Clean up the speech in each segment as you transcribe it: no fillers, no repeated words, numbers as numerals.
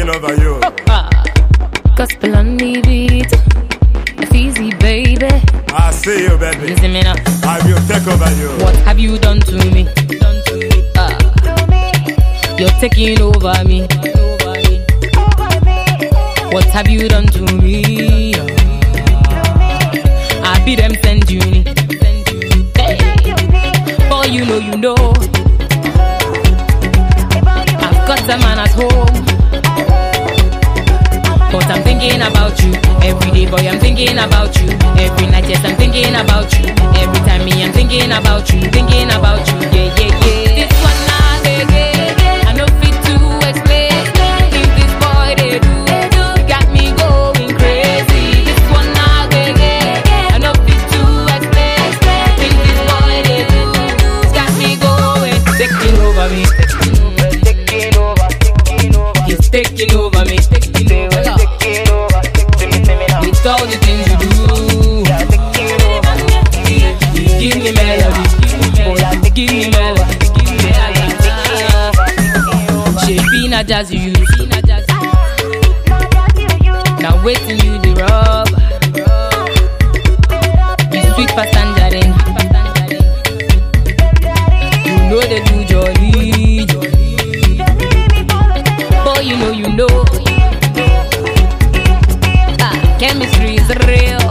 taking over you. Gospel on the beat, easy baby. I see you, baby. Listen me now. I will take over you. What have you done to me? You're taking over me. What have you done to me? I be them send you. Hey. Boy, you know. I've got a man at home, but I'm thinking about you every day, boy. I'm thinking about you every night. Yes, I'm thinking about you every time. Me, I'm thinking about you, thinking about you. Yeah. This one now, I know fit to explain. Think this boy they do got me going crazy. This one now, I know fit to explain. Think this boy they do got me going, taking over me. He's taking over me. With all the things you do, give me melody, give me melody. Shaping a jazz you use. Now waiting you the rub. You sweet past tangerine. You know they do jolly. Boy, you know. Chemistry is real.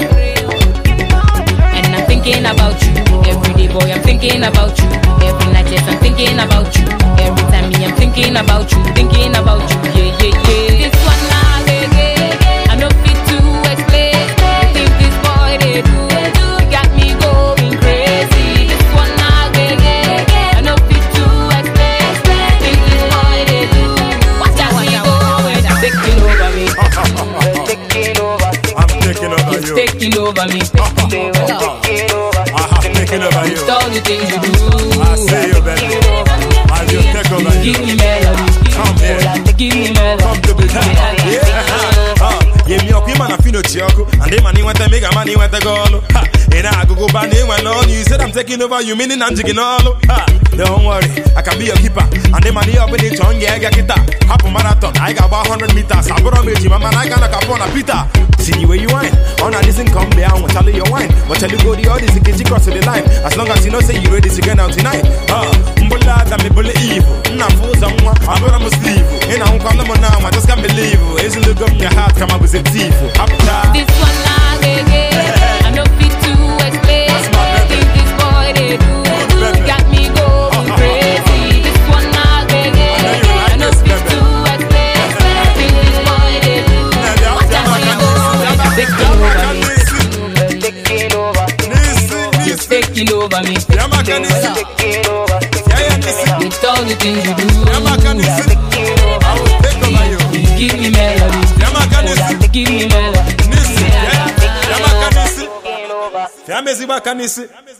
And I'm thinking about you every day, boy. I'm thinking about you every night. Yes, I'm thinking about you every time. Me, I'm thinking about you, thinking about you. Yeah. This one now, I know fit to explain. I think this boy they do got me going crazy. This one now, I know fit to explain. I think this boy they do got me going, taking over me. Taking over He's you. taking over me. I have taken over you. With all the things you do, I see you, baby. I will take over you. give me melody, Come here. give me melody. Come to the top. Yeah, me up, man, I feel no choco. And then money went to make a money went to go. And I go back there when all you said I'm taking over you, meaning I'm taking all. Don't worry, I can be your keeper. And then money up in the tongue, yeah, I got it. Half a marathon, I got about 100 meters. I brought me to my man, I got a capon a Peter. See where you wine. On a listen, come there, I won't tell you your wine. But tell you go the orders, you can cross the line. As long as you know, say you ready to get out tonight. Mbula, that me bully evil. Not for someone, I'm gonna must leave. And I won't call them now, I just can't believe it. It's a look up your heart, come up with a thief. This one now, I know fit to explain. Think this boy they do got me going crazy. This one now, I know fit to explain. Think this boy they do got me going, taking over me. He's taking over me. With all the things you do, I will take over you. give me melody, give me melody. Yamezi bakanisi.